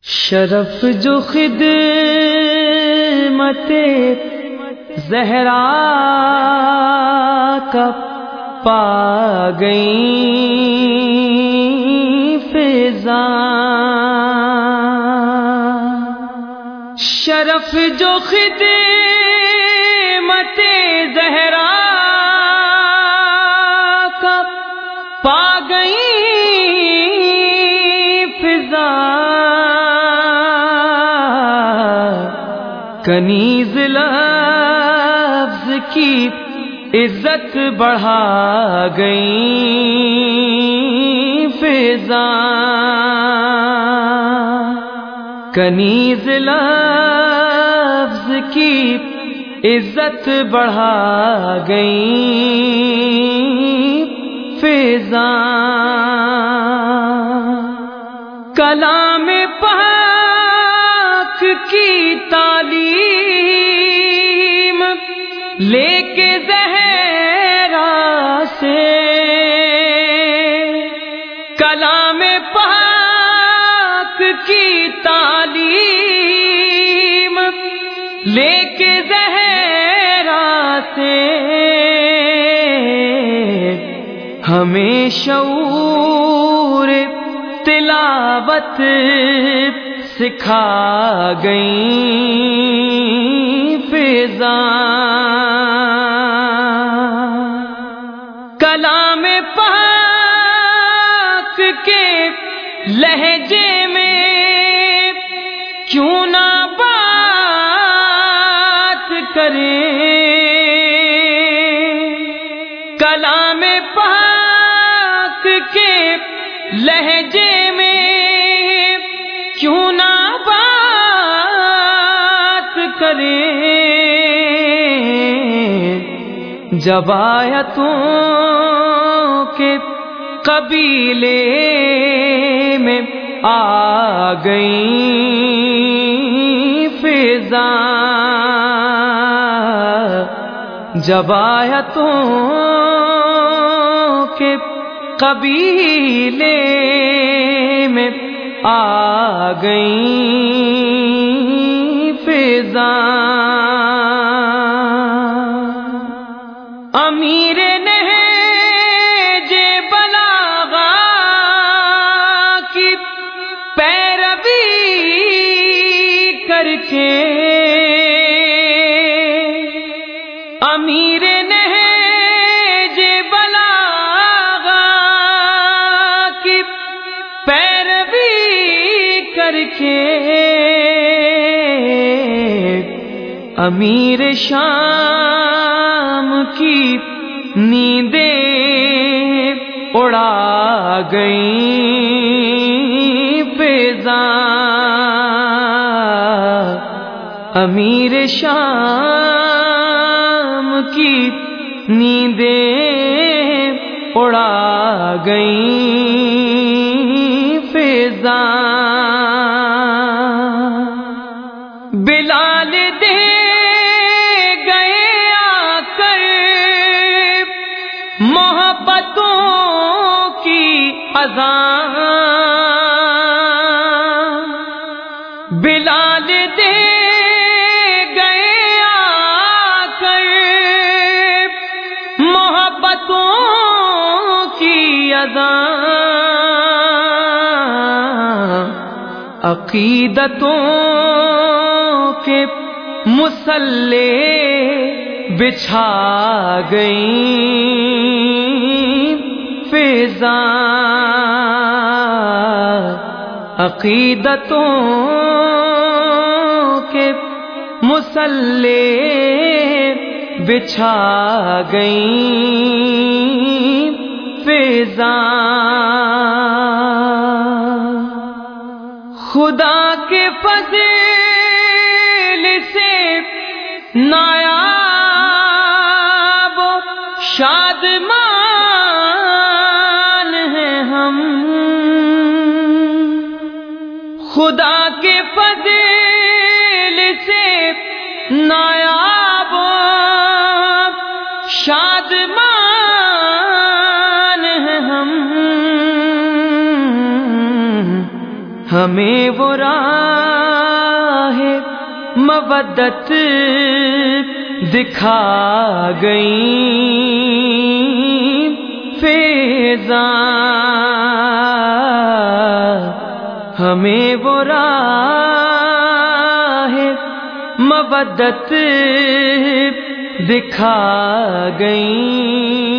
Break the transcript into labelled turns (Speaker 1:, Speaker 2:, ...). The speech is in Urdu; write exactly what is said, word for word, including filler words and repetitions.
Speaker 1: شرف جو خدمت زہرا کا پا گئی فضا، شرف جو خدمت زہرا کا پا گئی فضا، کنیز لفظ کی عزت بڑھا گئی فضا، کنیز لفظ کی عزت بڑھا گئی فضا، کلام پاک کی تعلیم لے کے زہرا سے، کلام پاک کی تعلیم لے کے زہرا سے، ہمیں شعور تلاوت سکھا گئی فضا، کلام پاک کے لہجے میں کیوں نہ بات کریں، کلام پاک کے لہجے میں کیوں نہ بات کریں، جب آیتوں کے قبیلے میں آ گئی فضا، جب آیتوں کے قبیلے میں آ گئی فضا، امیر نہج بلاغہ کی پیروی کر کے، امیر نہج بلاغہ کی پیروی کر کے، امیر شام کی نیندیں اڑا گئی فضا، امیر شام کی نیندیں اڑا گئی فضا، بلال دے گئے آ کر محبتوں کی اذان، بلال دے گئے آ کر محبتوں کی اذان، عقیدتوں کے مسلح بچھا گئی فضا، عقیدتوں کے مسلح بچھا گئی فضا، خدا کے فضل سے نایاب شادمان ہیں ہم، خدا کے فضل سے نایاب شادمان ہیں ہم، ہمیں وہ راہ مودت دکھا گئیں فیضاں، ہمیں وہ راہ مودت دکھا گئیں۔